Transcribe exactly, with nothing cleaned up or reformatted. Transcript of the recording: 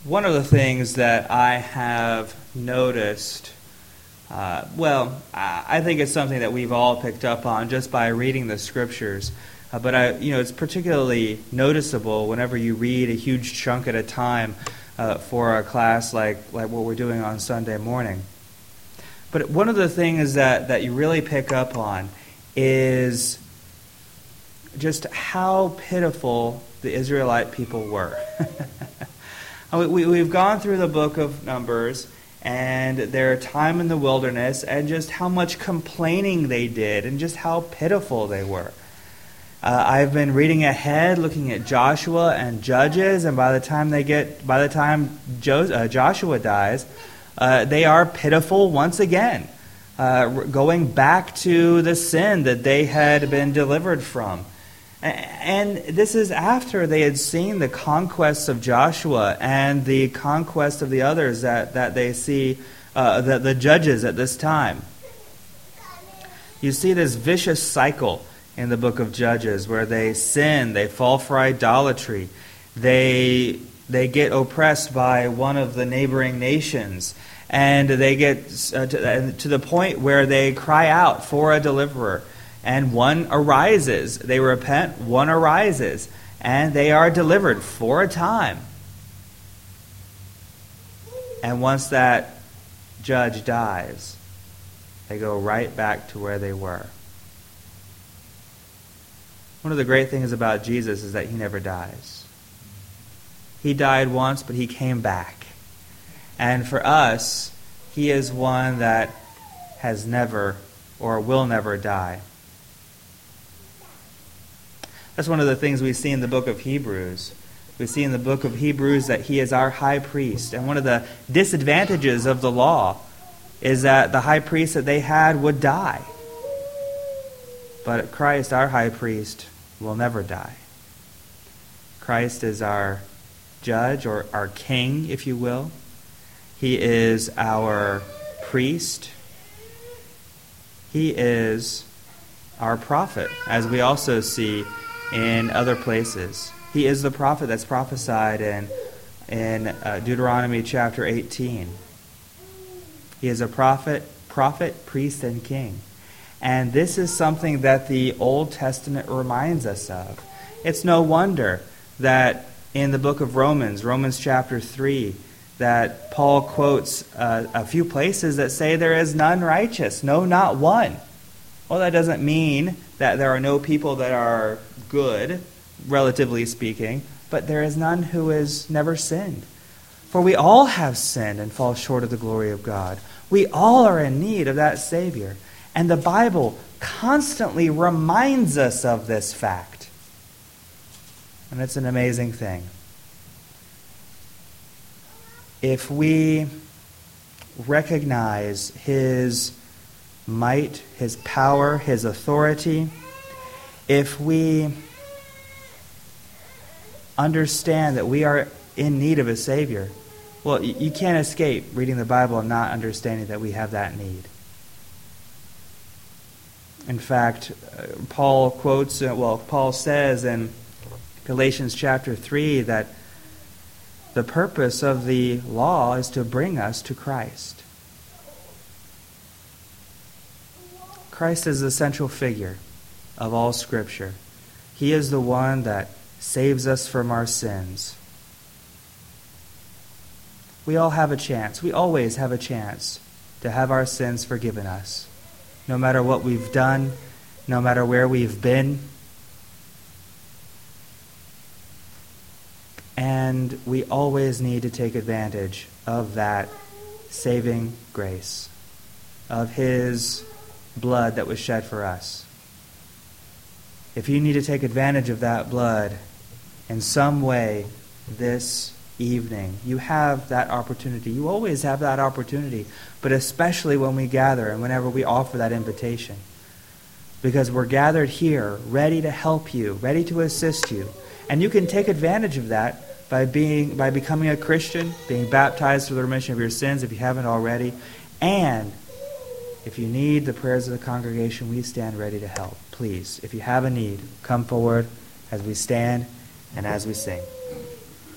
One of the things that I have noticed, uh, well, I think it's something that we've all picked up on just by reading the Scriptures. Uh, but I, you know, it's particularly noticeable whenever you read a huge chunk at a time uh, for a class like like what we're doing on Sunday morning. But one of the things that, that you really pick up on is just how pitiful the Israelite people were. we, we've gone through the book of Numbers and their time in the wilderness and just how much complaining they did and just how pitiful they were. Uh, I've been reading ahead, looking at Joshua and Judges, and by the time they get, by the time jo- uh, Joshua dies, uh, they are pitiful once again, uh, going back to the sin that they had been delivered from. And this is after they had seen the conquests of Joshua and the conquest of the others that, that they see, uh, the, the judges at this time. You see this vicious cycle in the book of Judges where they sin, they fall for idolatry, they they get oppressed by one of the neighboring nations, and they get uh, to, uh, to the point where they cry out for a deliverer. And one arises. They repent, one arises, and they are delivered for a time. And once that judge dies, they go right back to where they were. One of the great things about Jesus is that he never dies. He died once, but he came back. And for us, he is one that has never or will never die. That's one of the things we see in the book of Hebrews. We see in the book of Hebrews that he is our high priest. And one of the disadvantages of the law is that the high priest that they had would die. But Christ, our high priest, will never die. Christ is our judge, or our king, if you will. He is our priest. He is our prophet, as we also see in other places. He is the prophet that's prophesied in, in uh, Deuteronomy chapter eighteen. He is a prophet, prophet, priest, and king. And this is something that the Old Testament reminds us of. It's no wonder that in the book of Romans, Romans chapter three, that Paul quotes uh, a few places that say there is none righteous, no, not one. Well, that doesn't mean that there are no people that are good, relatively speaking, but there is none who has never sinned. For we all have sinned and fall short of the glory of God. We all are in need of that Savior. And the Bible constantly reminds us of this fact. And it's an amazing thing. If we recognize His might, His power, His authority, if we understand that we are in need of a Savior, well, you can't escape reading the Bible and not understanding that we have that need. In fact, Paul quotes, well, Paul says in Galatians chapter three that the purpose of the law is to bring us to Christ. Christ is the central figure of all Scripture. He is the one that saves us from our sins. We all have a chance. We always have a chance to have our sins forgiven us. No matter what we've done, no matter where we've been. And we always need to take advantage of that saving grace, of His blood that was shed for us. If you need to take advantage of that blood in some way this evening, you have that opportunity. You always have that opportunity, but especially when we gather and whenever we offer that invitation. Because we're gathered here, ready to help you, ready to assist you. And you can take advantage of that by being by becoming a Christian, being baptized for the remission of your sins if you haven't already. And if you need the prayers of the congregation, we stand ready to help. Please, if you have a need, come forward as we stand and as we sing.